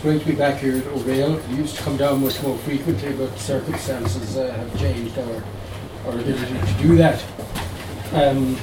great to be back here at O'Reilly. We used to come down much more frequently, but circumstances have changed our ability to do that. And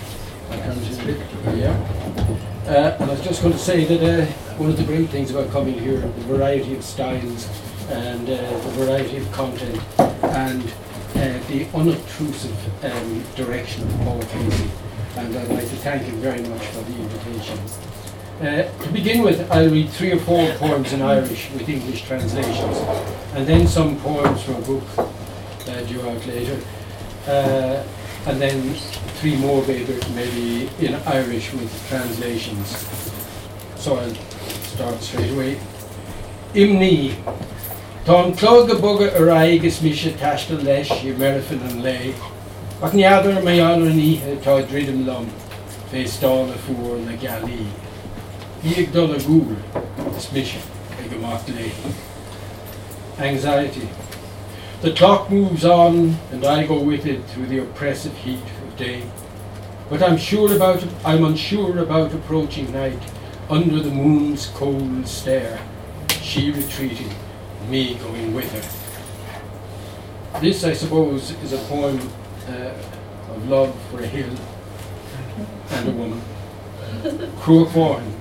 I was just going to say that one of the great things about coming here, the variety of styles and the variety of content and the unobtrusive direction of Paul Casey. And I'd like to thank him very much for the invitation. To begin with, I'll read 3 or 4 poems in Irish with English translations, and then some poems from a book due out later, and then 3 more maybe in Irish with translations. So I'll start straight away. Imni, Tá clog a bugger araig is misha tashta lesh I merifin an lay, ach niadar may alra níthe tá dridum lum, fé stála fuor na galí. Iag dul a gúl, is misha, ag amach lay. Anxiety. The clock moves on, and I go with it through the oppressive heat of day. But I'm unsure about approaching night, under the moon's cold stare, she retreating, me going with her. This, I suppose, is a poem of love for a hill and a woman. Cruachmhain.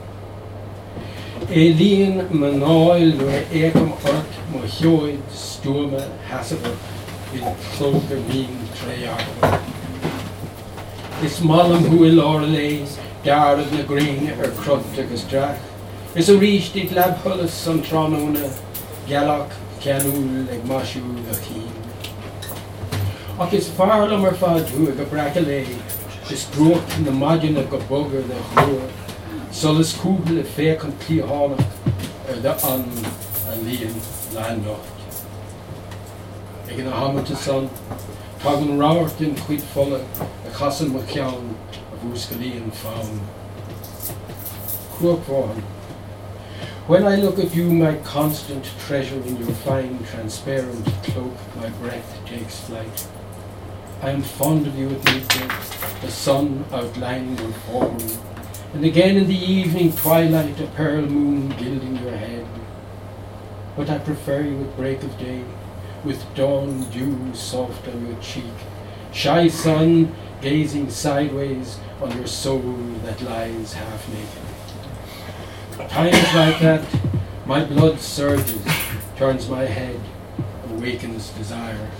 Líon manáil nuair éacam ort mo cheoid stúma hasaba in clóga mín tréarba. Is malam huil orlé, darad na green crud agus drach. Is a ríist dit labhulas an trónóna, galach ceanúil ag masú a cheen. Ach is farlam fad hu ag a bracalé, is droch na madin ag a bugger de chór, solas cúbal a féc an clíhánach de an a líon landnocht. Ag an a hamata son, tag an ráhart in chuid fola a chasan mo ceann a bhúsca líon faun. Cruachmhain. When I look at you, my constant treasure, in your fine, transparent cloak, my breath takes flight. I am fond of you at midday, the sun outlining your form, and again in the evening twilight, a pearl moon gilding your head. But I prefer you at break of day, with dawn dew soft on your cheek, shy sun gazing sideways on your soul that lies half naked. Times like that, my blood surges, turns my head, awakens desire.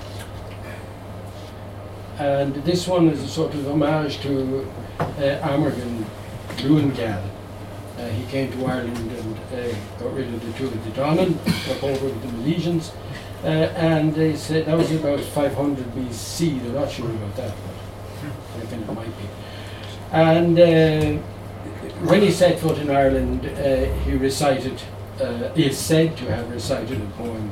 And this one is a sort of homage to Amergin Luangal. He came to Ireland and got rid of the Tuatha De Danann, took over with the Milesians, and they said that was about 500 BC. They're not sure about that, but I reckon it might be. And when he set foot in Ireland, he recited, he is said to have recited a poem,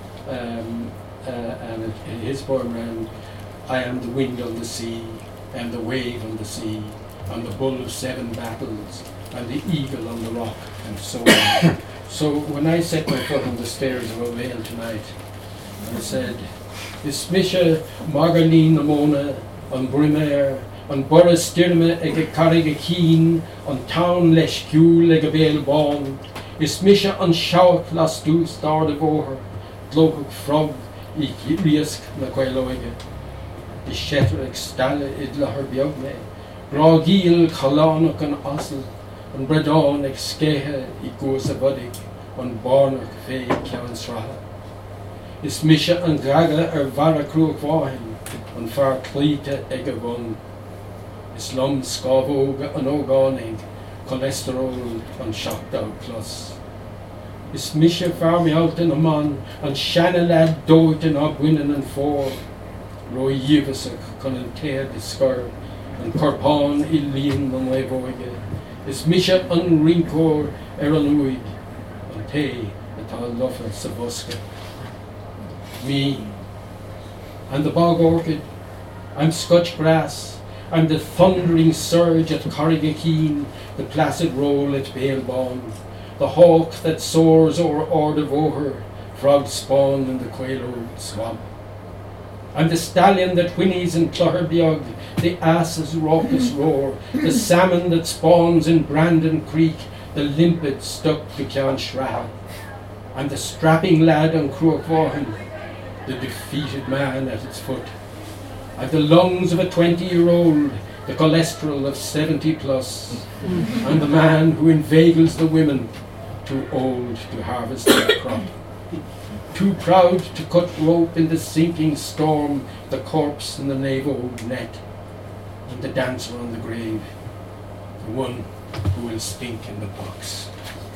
and his poem ran, I am the wind on the sea, and the wave on the sea, and the bull of 7 battles, and the eagle on the rock, and so on. So when I set my foot on the stairs of O'Reilly tonight, I said, Is misha Margalín Namona, on Brimair, an Boris Dirme ag a carrig a cín, an town leis ciúil ag a béal bán, is misha an seach las dús dar de bhóthar, glógach frog I riasc na coileoige. Is shetar ag stalla id lethar beag me, brá gíal chalánach an asal, an bredán ag scéthe I gús a budig, an barnach fé ceann sraithe. Is misha an gaga bhara cruachmhain, an fear clíte ag a bhun, is lum scabóga an ógánig, cholesterol an 7 plus. Is misha farmialt in a man, an shanna lad dóit in agwinan an fór, roi yivasach con an tead is scur, an corpán I líon an leibóige. Is misha an rincór an uig, an té atá lofa sa bosca. Me, and the bog orchid, I'm Scotch grass, I'm the thundering surge at Corrigakeen, the placid roll at Bailbon, the hawk that soars o'er Ordevoher, frog spawn in the Quailode swamp. I'm the stallion that whinnies in Clogherbeog, the ass's raucous roar, the salmon that spawns in Brandon Creek, the limpet stuck to Cian Shraha. and the strapping lad on Cruachvaughan, the defeated man at its foot. I've the lungs of a 20-year-old, the cholesterol of 70 plus, and the man who inveigles the women, too old to harvest their crop. Too proud to cut rope in the sinking storm, the corpse in the nave-old net, and the dancer on the grave, the one who will stink in the box.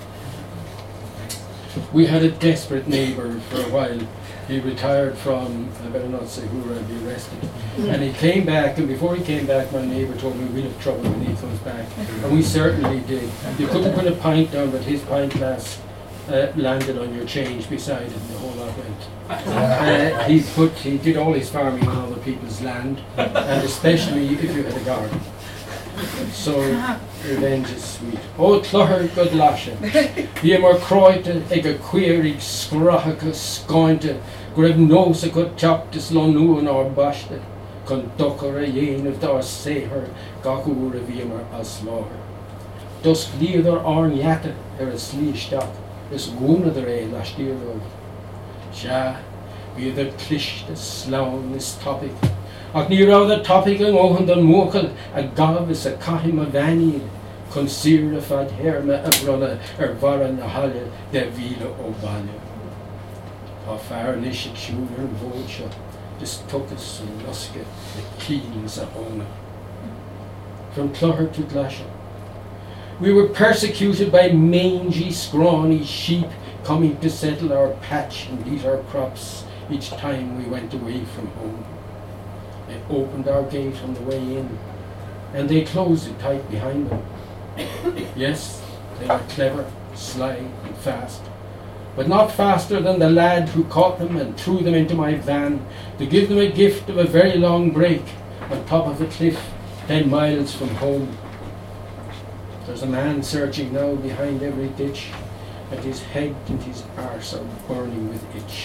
We had a desperate neighbour for a while. He retired from, I better not say who, or I'd be arrested. And he came back, and before he came back, my neighbour told me we'll have trouble when he comes back. And we certainly did. You couldn't put a pint down, but his pint glass landed on your change beside it, and the whole lot went. He did all his farming on other people's land, and especially if you had a garden. So revenge is sweet. Oh, Clogher good lasha. Bhí mar croite ag a cuirig scrachacha scointe, grib nos a good chaptis lonu an our bashte, con docker a yen of dar seher, gakur a bhí mar as slaughter. Dus lieder arn yatte a sliestak, is gona der a last year of. Sha, bhí der clishte slaun is topic. Ach ní rá the topic an óhan don mócail a gab is a cahim a vanid, con sir a fad herma a brunna vara na halle de vila ó baile. Tá fear nishik siúr an bódsha, dis tuchas an nuske, the keens a óna. From Clogher to Glasha. We were persecuted by mangy, scrawny sheep coming to settle our patch and eat our crops each time we went away from home. They opened our gate on the way in, and they closed it tight behind them. Yes, they were clever, sly, and fast, but not faster than the lad who caught them and threw them into my van to give them a gift of a very long break on top of a cliff 10 miles from home. There's a man searching now behind every ditch, and his head and his arse are burning with itch.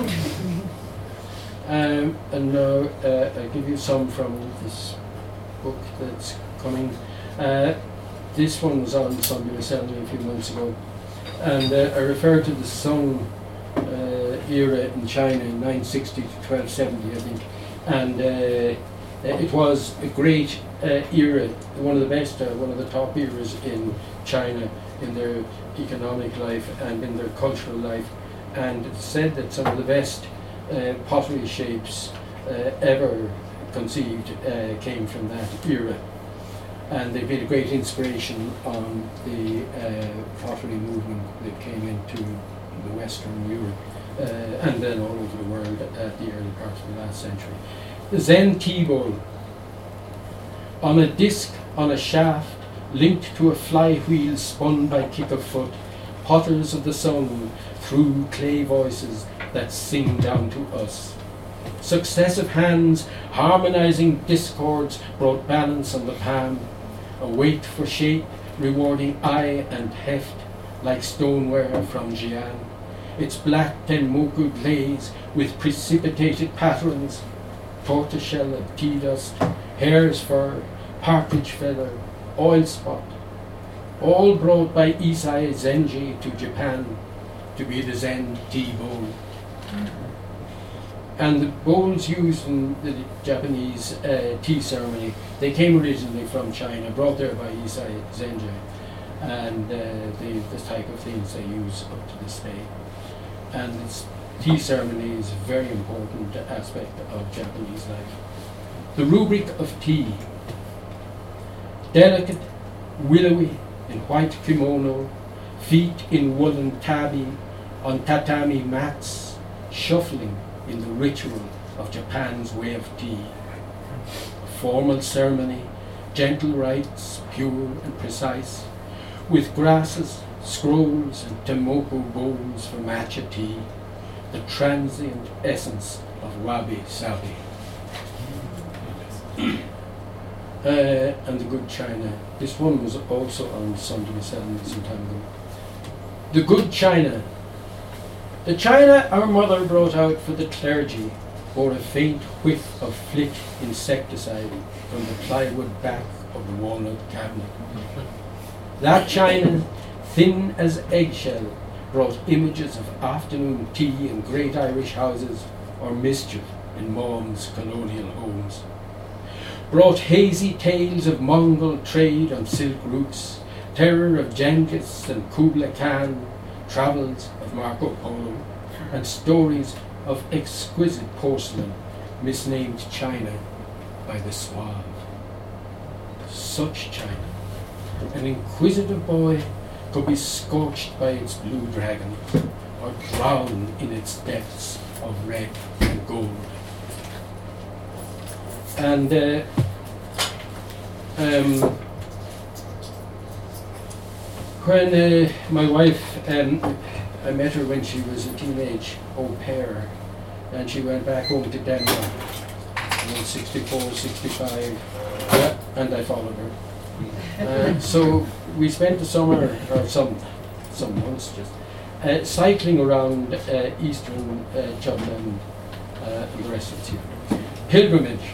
And now I'll give you some from this book that's coming. This one was on Sunday Assembly a few months ago, and I referred to the Song era in China in 960 to 1270, I think, and it was a great era, one of the best, one of the top eras in China in their economic life and in their cultural life, and it said that some of the best pottery shapes ever conceived came from that era, and they've been a great inspiration on the pottery movement that came into the Western Europe and then all over the world at the early part of the last century. The Zen tea bowl, on a disc on a shaft linked to a fly wheel spun by kick of foot, potters of the sun through clay voices that sing down to us. Successive hands harmonizing discords brought balance on the palm, a weight for shape rewarding eye and heft like stoneware from Jian. Its black tenmoku glaze with precipitated patterns, tortoiseshell and tea dust, hare's fur, partridge feather, oil spot, all brought by Isai Zenji to Japan to be the Zen tea bowl. And the bowls used in the Japanese tea ceremony, they came originally from China, brought there by Isai Zenji, and the type of things they use up to this day. And this tea ceremony is a very important aspect of Japanese life. The rubric of tea, delicate, willowy, in white kimono, feet in woolen tabi, on tatami mats, shuffling in the ritual of Japan's way of tea. A formal ceremony, gentle rites, pure and precise, with grasses, scrolls and temoku bowls for matcha tea, the transient essence of wabi-sabi. And the Good China. This one was also on Sunday some time ago. The Good China. The china our mother brought out for the clergy bore a faint whiff of flit insecticide from the plywood back of the walnut cabinet. That china, thin as eggshell, brought images of afternoon tea in great Irish houses or mischief in Mom's colonial homes. Brought hazy tales of Mongol trade on silk routes, terror of Genghis and Kublai Khan, travels of Marco Polo, and stories of exquisite porcelain misnamed China by the Suave. Such China, an inquisitive boy could be scorched by its blue dragons or drown in its depths of red and gold. And when my wife, I met her when she was a teenage au pair, and she went back home to Denmark in 64, 65, and I followed her. So we spent the summer, or some months just, cycling around eastern Jutland and the rest of the year. Pilgrimage.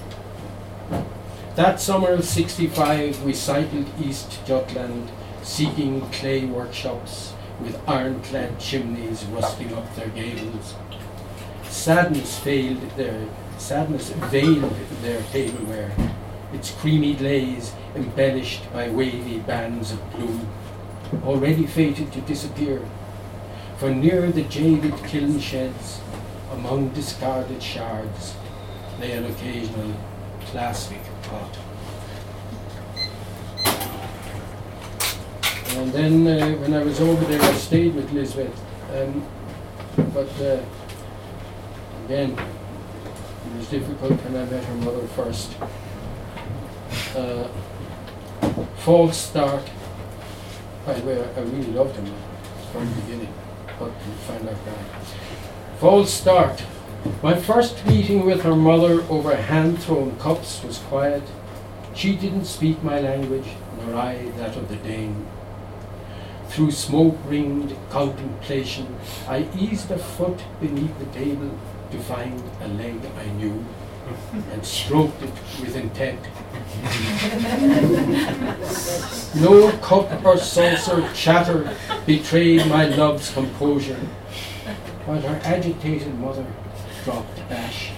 That summer of 65 we cycled East Jutland, seeking clay workshops with ironclad chimneys rusting up their gables. Sadness veiled their tableware, its creamy glaze embellished by wavy bands of blue, already fated to disappear. For near the jaded kiln sheds, among discarded shards, lay an occasional plastic pot. And then when I was over there, I stayed with Lisbeth. But again, it was difficult when I met her mother first. False start. By the way, I really loved him from the beginning, but we'll find out why. False start. My first meeting with her mother over hand-thrown cups was quiet. She didn't speak my language, nor I that of the Dane. Through smoke-ringed contemplation, I eased a foot beneath the table to find a leg I knew, and stroked it with intent. No cup or saucer chatter betrayed my love's composure, while her agitated mother dropped ash.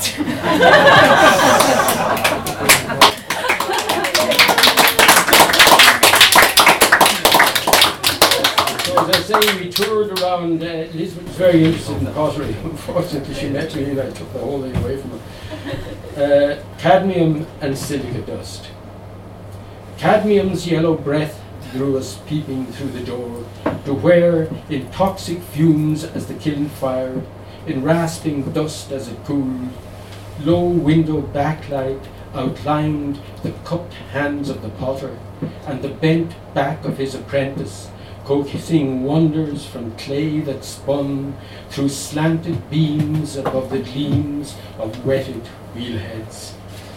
So as I say, we toured around. Lisbeth was very interested in pottery. Unfortunately, she met me and I took the whole thing away from her. Cadmium and silica dust. Cadmium's yellow breath drew us peeping through the door to where, in toxic fumes as the kiln fired, in rasping dust as it cooled, low window backlight outlined the cupped hands of the potter and the bent back of his apprentice, coaxing wonders from clay that spun through slanted beams above the gleams of wetted wheelheads.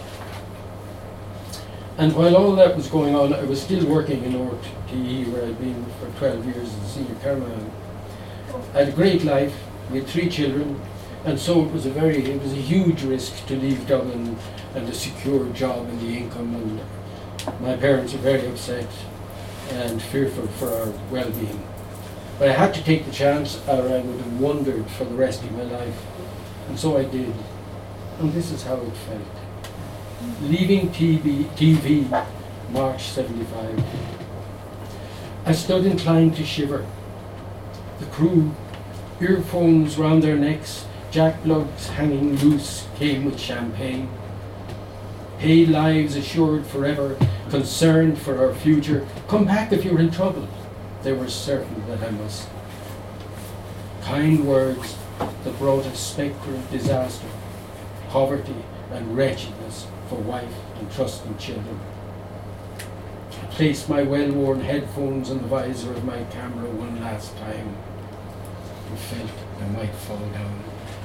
And while all that was going on, I was still working in RTE, where I'd been for 12 years as a senior cameraman. I had a great life. We had 3 children, and so it was a huge risk to leave Dublin and a secure job and the income. And my parents were very upset and fearful for our well-being. But I had to take the chance, or I would have wandered for the rest of my life. And so I did. And this is how it felt. Leaving TV, March 75. I stood inclined to shiver. The crew, earphones round their necks, jack lugs hanging loose, came with champagne. Pay lives assured forever, concerned for our future. Come back if you're in trouble. They were certain that I must. Kind words that brought a spectre of disaster, poverty and wretchedness for wife and trusting children. I placed my well-worn headphones on the visor of my camera one last time and felt I might fall down.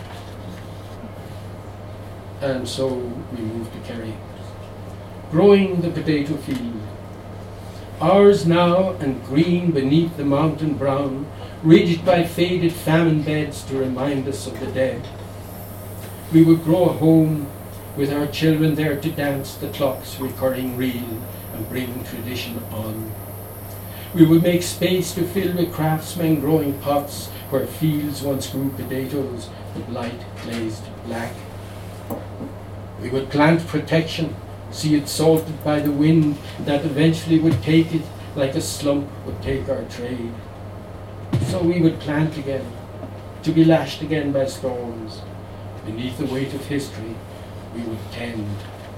And so we moved to Kerry, growing the potato field. Ours now and green beneath the mountain brown, ridged by faded famine beds to remind us of the dead. We would grow a home with our children there to dance the clock's recurring reel and bring tradition on. We would make space to fill with craftsmen growing pots where fields once grew potatoes, the blight glazed black. We would plant protection, see it salted by the wind that eventually would take it like a slump would take our trade. So we would plant again, to be lashed again by storms. Beneath the weight of history, we would tend.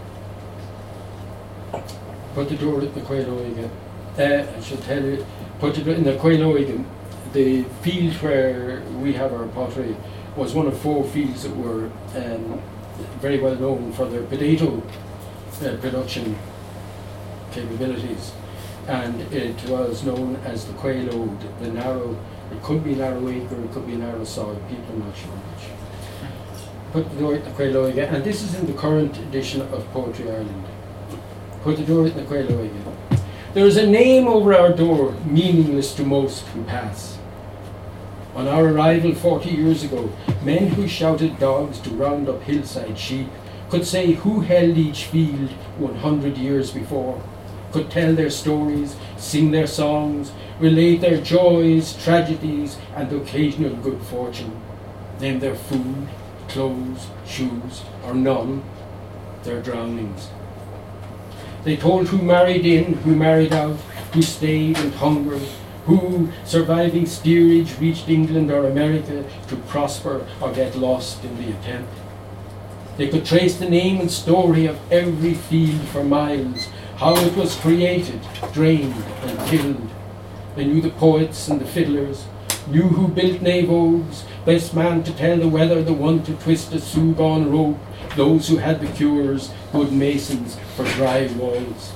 Put the door at the Coiloiga. I should tell you, put it in the Coiloiga. The field where we have our pottery was one of 4 fields that were very well known for their potato production capabilities, and it was known as the Coilode, the narrow. It could be narrow acre, it could be narrow soil. People are not sure which. Put the door at the Coiloiga, and this is in the current edition of Poetry Ireland. Put the door at the Coiloiga. There is a name over our door, meaningless to most who pass. On our arrival 40 years ago, men who shouted dogs to round up hillside sheep could say who held each field 100 years before, could tell their stories, sing their songs, relate their joys, tragedies, and occasional good fortune, name their food, clothes, shoes, or none, their drownings. They told who married in, who married out, who stayed and hungered, who, surviving steerage, reached England or America to prosper or get lost in the attempt. They could trace the name and story of every field for miles, how it was created, drained and killed. They knew the poets and the fiddlers, knew who built Navogues, best man to tell the weather, the one to twist a Sugon rope, those who had the cures, good masons for dry walls.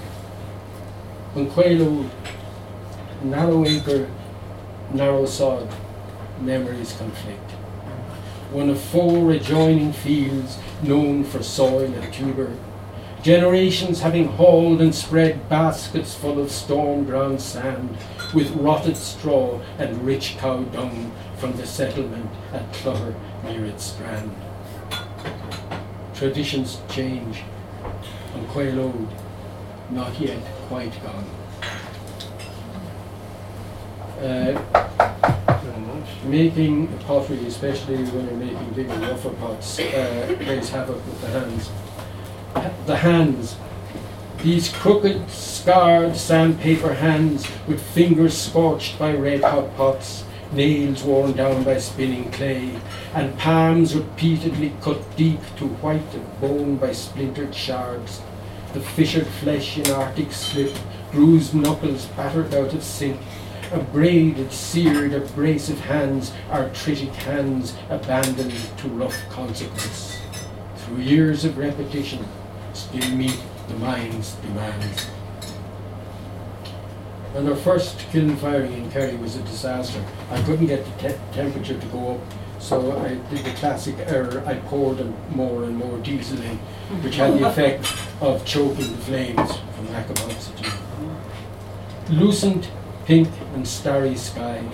On Coilode, narrow acre, narrow sod, memories conflict. One of 4 adjoining fields known for soil and tuber, generations having hauled and spread baskets full of storm-drowned sand with rotted straw and rich cow dung from the settlement at Clogher near its strand. Traditions change, on Coilode, not yet quite gone. Making pottery, especially when you're making bigger, rougher pots, plays havoc with the hands. The hands, these crooked, scarred sandpaper hands with fingers scorched by red-hot pots, nails worn down by spinning clay, and palms repeatedly cut deep to white of bone by splintered shards. The fissured flesh in arctic slip, bruised knuckles battered out of sync, abraded, seared, abrasive hands, arthritic hands abandoned to rough consequence. Through years of repetition, still meet the mind's demands. And our first kiln firing in Kerry was a disaster. I couldn't get the temperature to go up, so I did the classic error. I poured more and more diesel in, which had the effect of choking the flames from lack of oxygen. Lucent, pink and starry sky.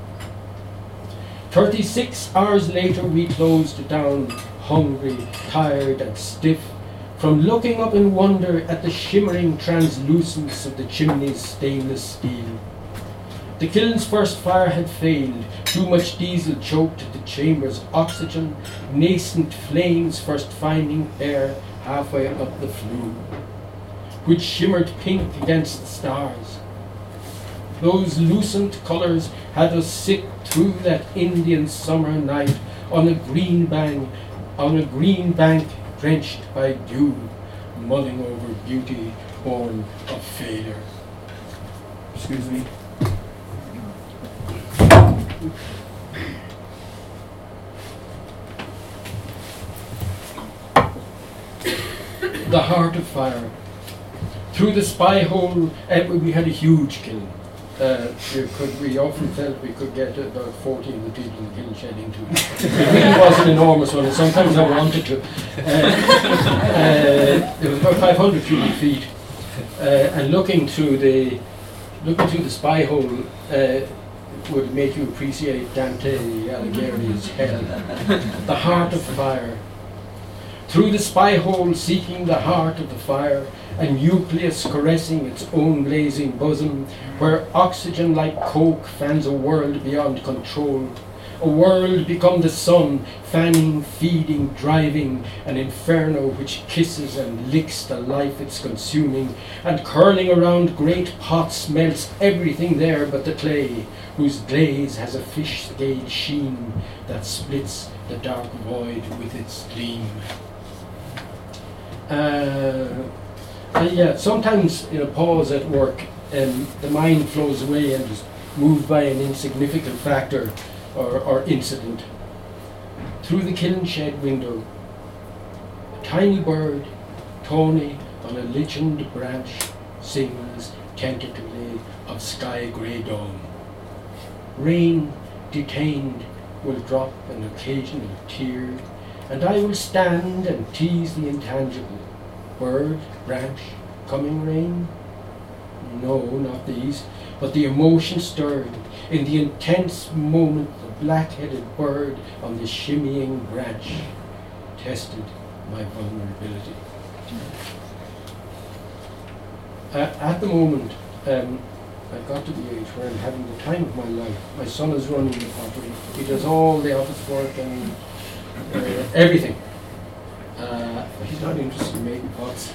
36 hours later we closed down, hungry, tired and stiff, from looking up in wonder at the shimmering translucence of the chimney's stainless steel. The kiln's first fire had failed, too much diesel choked the chamber's oxygen, nascent flames first finding air halfway up the flue, which shimmered pink against the stars. Those lucent colours had us sit through that Indian summer night on a green bank drenched by dew, mulling over beauty born of failure. Excuse me. The heart of fire. Through the spy hole, we had a huge kiln. We often felt we could get about 40 of the people in the kiln shed into it. It really was an enormous one, and sometimes I wanted to. It was about 500 cubic feet, and looking through the spy hole would make you appreciate Dante Alighieri's hell. The heart of fire. through the spy hole seeking the heart of the fire, a nucleus caressing its own blazing bosom, where oxygen like coke fans a world beyond control. A world become the sun, fanning, feeding, driving, an inferno which kisses and licks the life it's consuming, and curling around great pots melts everything there but the clay, whose glaze has a fish scale sheen that splits the dark void with its gleam. Sometimes in a pause at work, the mind flows away and is moved by an insignificant factor or incident. Through the kiln shed window, a tiny bird, tawny on a lichened branch, sings tentatively of sky grey dawn. Rain, detained, will drop an occasional tear, and I will stand and tease the intangible. Bird, branch, coming rain? No, not these, but the emotion stirred in the intense moment the black-headed bird on the shimmying branch tested my vulnerability. At the moment, I've got to the age where I'm having the time of my life. My son is running the pottery. He does all the office work and everything. He's not interested in making pots.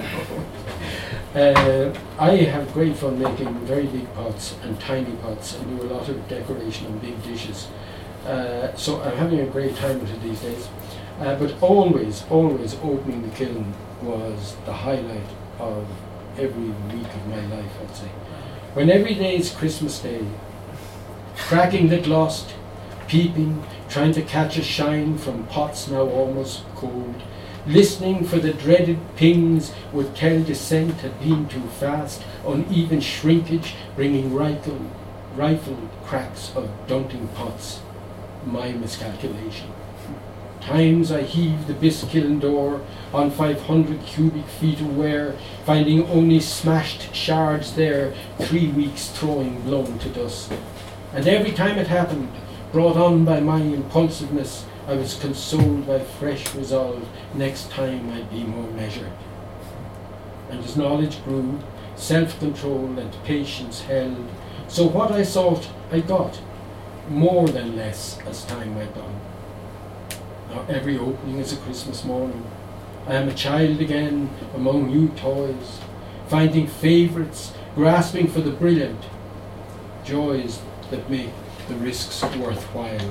I have great fun making very big pots and tiny pots and do a lot of decoration on big dishes. So I'm having a great time with it these days. But always opening the kiln was the highlight of every week of my life, I'd say. When every day is Christmas Day, cracking the gloss, peeping, trying to catch a shine from pots now almost cold, listening for the dreaded pings would tell descent had been too fast, uneven shrinkage bringing rifled cracks of dunting pots. My miscalculation. Times I heaved the bisque kiln door on 500 cubic feet of wear, finding only smashed shards there, 3 weeks throwing blown to dust. And every time it happened, brought on by my impulsiveness, I was consoled by fresh resolve, next time I'd be more measured. And as knowledge grew, self-control and patience held, so what I sought I got, more than less as time went on. Now every opening is a Christmas morning. I am a child again among new toys, finding favourites, grasping for the brilliant, joys that make the risks worthwhile.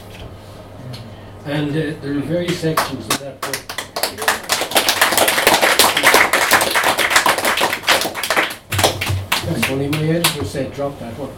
And there are various sections of that book. That's funny, my editor said drop that one.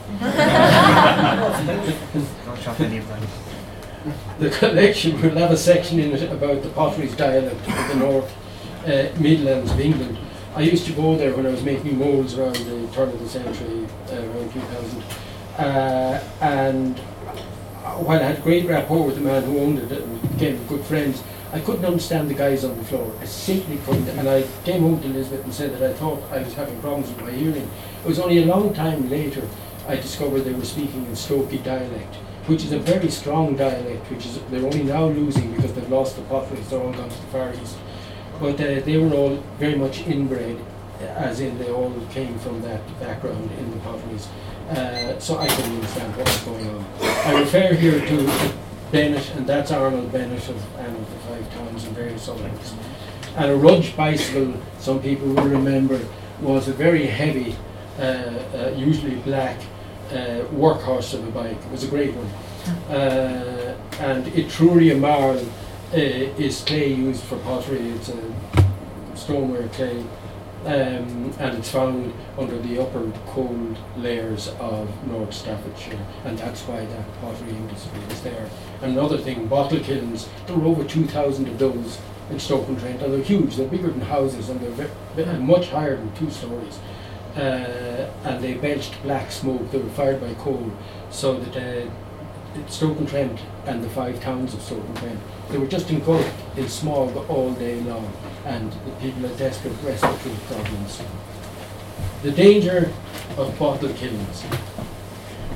Don't drop any of them. The collection will have a section in it about the potteries dialect of the North Midlands of England. I used to go there when I was making moulds around the turn of the century, around 2000. And while I had great rapport with the man who owned it and became good friends, I couldn't understand the guys on the floor. I simply couldn't. And I came home to Elizabeth and said that I thought I was having problems with my hearing. It was only a long time later I discovered they were speaking in Stokey dialect, which is a very strong dialect, which is they're only now losing because they've lost the potteries, they're all gone to the Far East. But they were all very much inbred, as in they all came from that background in the potteries. So I couldn't understand what was going on. I refer here to Bennett, and that's Arnold Bennett of Anne of the Five Towns and various other books. And a Rudge bicycle, some people will remember, was a very heavy, usually black, workhorse of a bike. It was a great one. And Etruria Marl is clay used for pottery. It's a stoneware clay. And it's found under the upper cold layers of North Staffordshire, and that's why that pottery industry is there. Another thing, bottle kilns, there were over 2,000 of those in Stoke-on-Trent, and they're huge, they're bigger than houses, and they're much higher than 2 stories. And they belched black smoke, they were fired by coal, so that Stoke-on-Trent and the 5 towns of Stoke-on-Trent, they were just engulfed in smog all day long, and the people had desperate respiratory problems. The danger of bottle kilns.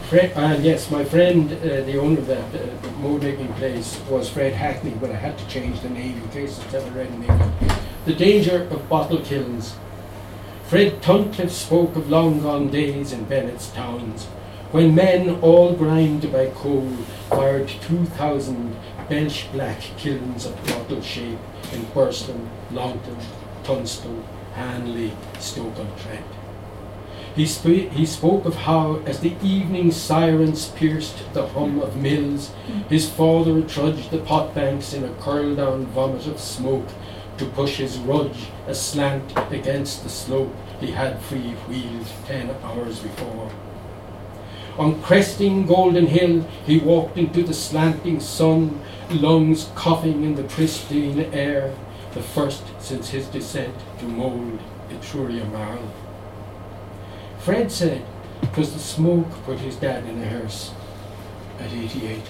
And yes, my friend, the owner of that mode making place was Fred Hackney, but I had to change the name in case it's ever read in England. The danger of bottle kilns. Fred Tuncliffe spoke of long gone days in Bennett's towns, when men all grimed by coal fired 2,000 Belch black kilns of bottle shape in Burslem, Longton, Tunstall, Hanley, Stoke-on-Trent. He spoke of how, as the evening sirens pierced the hum of mills, his father trudged the pot banks in a curl-down vomit of smoke to push his rudge aslant against the slope he had free-wheeled 10 hours before. On cresting Golden Hill, he walked into the slanting sun, lungs coughing in the pristine air, the first since his descent to mould Etruria Marl. Fred said it was the smoke put his dad in a hearse at 88.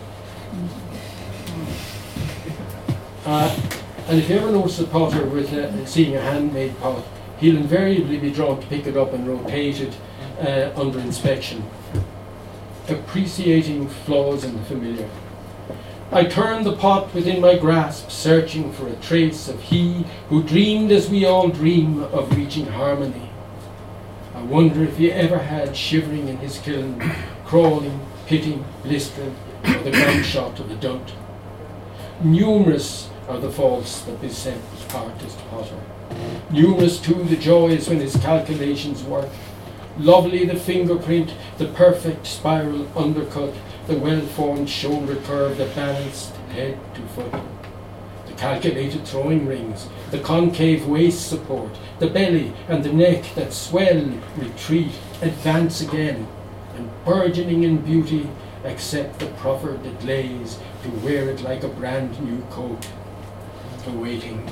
And if you ever notice a potter with seeing a handmade pot, he'll invariably be drawn to pick it up and rotate it under inspection, appreciating flaws in the familiar. I turned the pot within my grasp, searching for a trace of he who dreamed as we all dream of reaching harmony. I wonder if he ever had shivering in his kiln, crawling, pitting, blistering, or the gunshot of a dunt. Numerous are the faults that beset the artist potter. Numerous too the joys when his calculations work. Lovely the fingerprint, the perfect spiral undercut, the well-formed shoulder curve, the balanced head to foot. The calculated throwing rings, the concave waist support, the belly and the neck that swell, retreat, advance again, and burgeoning in beauty, accept the proffered that lays to wear it like a brand new coat, awaiting.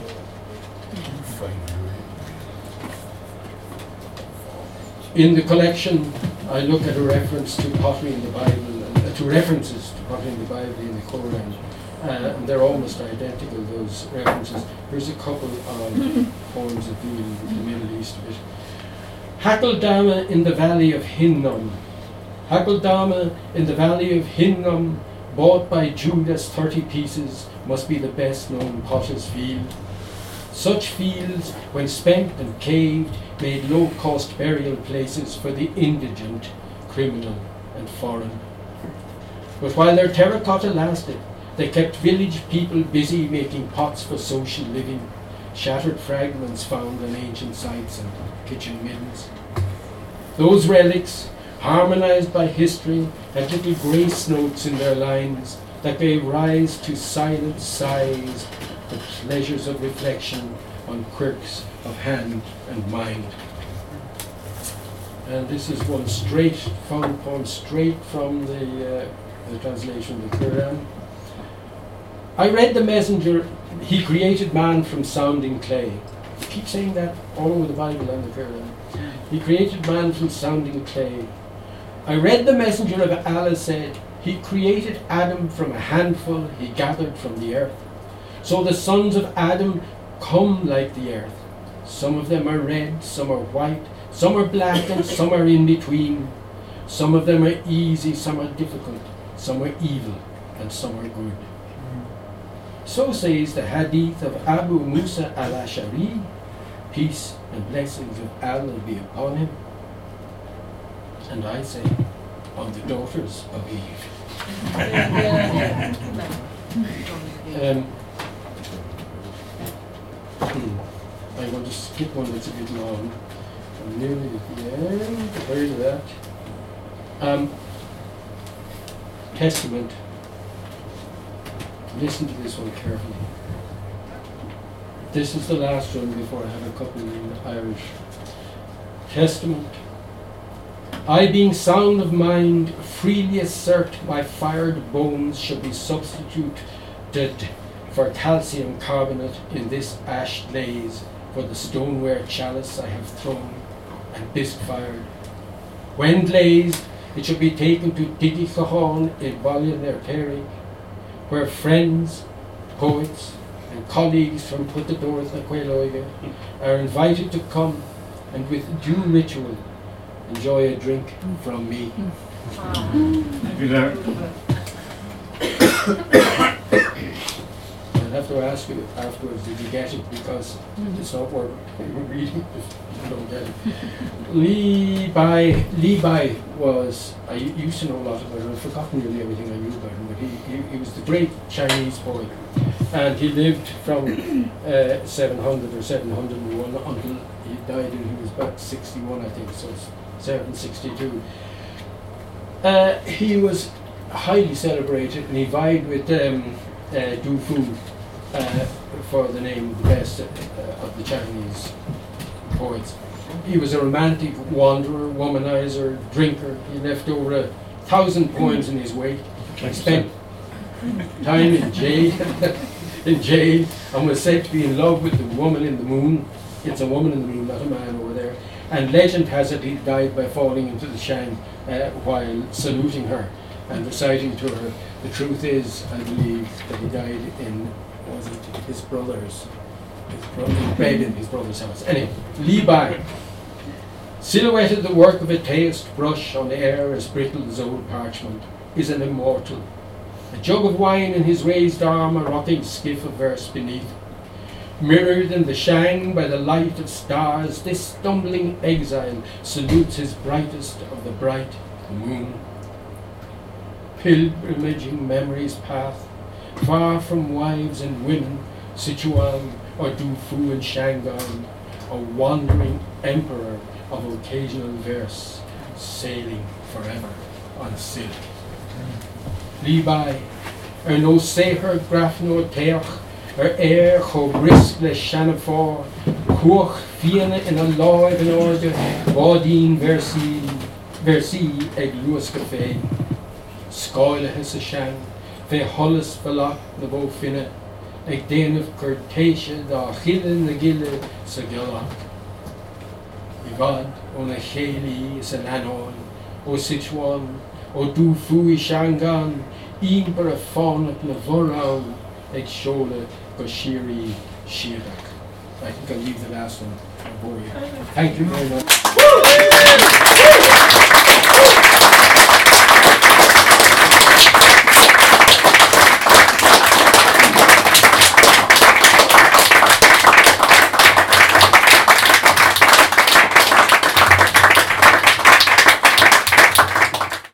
In the collection, I look at a reference to pottery in the Bible, to references to pottery in the Bible in the Quran, and they're almost identical, those references. Here's a couple of poems that deal with the Middle East a bit. Hakeldama in the valley of Hinnom. Hakeldama in the valley of Hinnom, bought by Judas 30 pieces, must be the best known potter's field. Such fields, when spent and caved, made low-cost burial places for the indigent, criminal and foreign. But while their terracotta lasted, they kept village people busy making pots for social living, shattered fragments found on ancient sites and kitchen middens. Those relics, harmonized by history, had little grace notes in their lines that gave rise to silent sighs, the pleasures of reflection on quirks of hand and mind. And this is one poem straight from the translation of the Quran. I read the messenger, he created man from sounding clay. I keep saying that all over the Bible and the Quran. He created man from sounding clay. I read the messenger of Allah said, he created Adam from a handful he gathered from the earth. So the sons of Adam come like the earth. Some of them are red, some are white, some are black, and some are in between. Some of them are easy, some are difficult, some are evil, and some are good. So says the hadith of Abu Musa al-Ash'ari, peace and blessings of Allah be upon him. And I say, on the daughters of Eve. I want to skip one that's a bit long. I'm nearly at the end. Where is that? Testament. Listen to this one carefully. This is the last one before I have a couple in Irish. Testament. I, being sound of mind, freely assert my fired bones shall be substituted for calcium carbonate in this ash glaze for the stoneware chalice I have thrown and bisque fired. When glazed, it shall be taken to Digicahon in Ballianerterry, where friends, poets, and colleagues from Puttadorth and Quailoiga are invited to come and with due ritual enjoy a drink from me. Good luck. I'll have to ask you afterwards, did you get it? Because it's not worth reading if you don't get it. Li Bai was, I used to know a lot about him. I've forgotten nearly everything I knew about him, but he was the great Chinese poet. And he lived from 700 or 701 until he died, and he was about 61, I think, so it's 762. He was highly celebrated, and he vied with Du Fu for the name the best of the Chinese poets. He was a romantic wanderer, womanizer, drinker. He left over 1,000 poems in his wake. He spent time in jail, and was said to be in love with the woman in the moon. It's a woman in the moon, not a man over there. And legend has it he died by falling into the Shang while saluting her and reciting to her. The truth is, I believe, that he died in, was it his brother's, bed in his brother's house. Anyway, Li Bai silhouetted the work of a taste brush on air as brittle as old parchment, is an immortal. A jug of wine in his raised arm, a rotting skiff of verse beneath. Mirrored in the Shang by the light of stars, this stumbling exile salutes his brightest of the bright moon. Pilgrimaging memory's path, far from wives and women, Sichuan or Du Fu and Shangan, a wandering emperor of occasional verse, sailing forever on silk. Li Bai, no seher graf no teach, cho brisk le Shanafor, Kuch fiene in a live in order, Bodine versi eg Luas Café, Scoile his a Shang, Fe Hollis Velak na bo finne, eg Danov Curtatia da Gille na Gille sa Gilla. Ivad on a Cheli is an Anon, o Sichuan, o Du Fu I Shangan, Imper a Faunat na Vorau, eg Shole Goshiri Shirak. I think I'll leave the last one for you. Thank you very much.